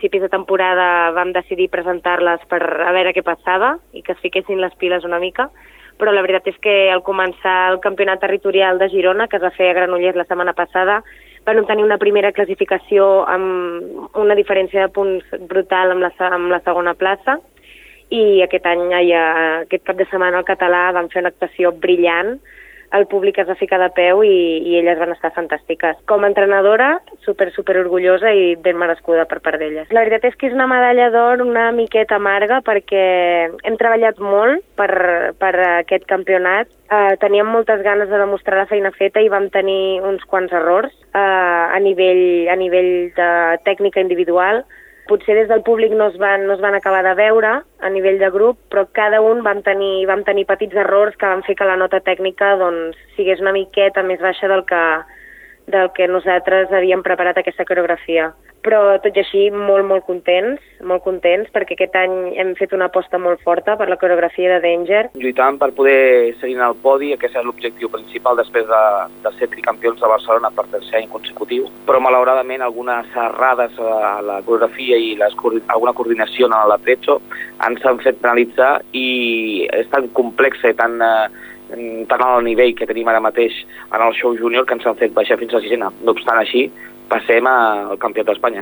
principis de temporada vam decidir presentar-les per a veure què passava i que es fiquessin les piles una mica, però la veritat és que al començar el campionat territorial de Girona, que es va fer a Granollers la setmana passada, van obtenir una primera classificació amb una diferència de punts brutal amb la segona plaça, i aquest cap de setmana al Català van fer una actuació brillant, el públic es va ficar de peu i elles van estar fantàstiques. Com a entrenadora, super orgullosa i ben merescuda per part d'elles. La veritat és que és una medalla d'or una miqueta amarga perquè hem treballat molt per aquest campionat. Teníem moltes ganes de demostrar la feina feta i vam tenir uns quants errors a nivell de tècnica individual. Potser des del públic no es van acabar de veure a nivell de grup, però cada un vam tenir petits errors que van fer que la nota tècnica sigués una miqueta més baixa del que nosaltres havíem preparat aquesta coreografia. Però tot i així molt contents, perquè aquest any hem fet una aposta molt forta per la coreografia de Danger. Lluitant per poder seguir en el podi, aquest és l'objectiu principal després de ser tricampions de Barcelona per tercer any consecutiu, però malauradament algunes errades a la coreografia i alguna coordinació en l'atrecho ens han fet penalitzar i és tan complexa i tan al nivell que tenim ara mateix en el show júnior que ens han fet baixar fins a sisena. No obstant així, passem al Campionat d'Espanya.